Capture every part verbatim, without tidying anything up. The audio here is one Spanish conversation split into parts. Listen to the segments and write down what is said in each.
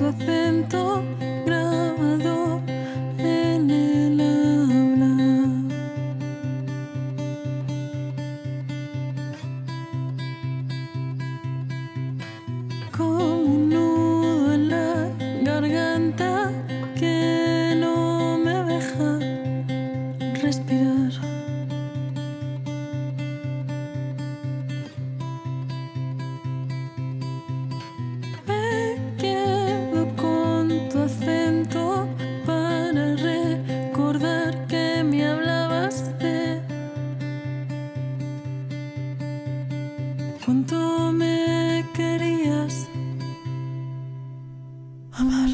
acento grabado en el habla. Como un nudo en la garganta que no me deja respirar. Me quedo con tu acento para recordar que me hablabas de cuánto me querías amar.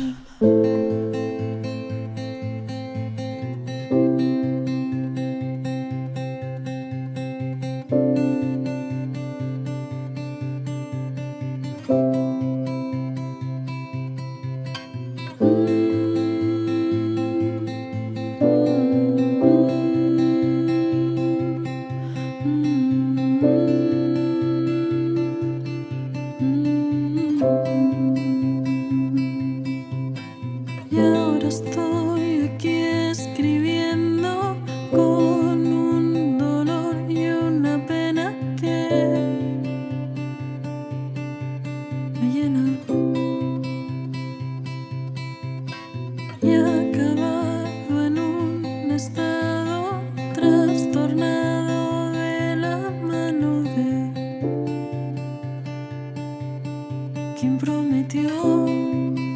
Y ahora estoy aquí escribiendo con un dolor y una pena que me llena. Y he acabado en un estado trastornado de la mano de quien prometió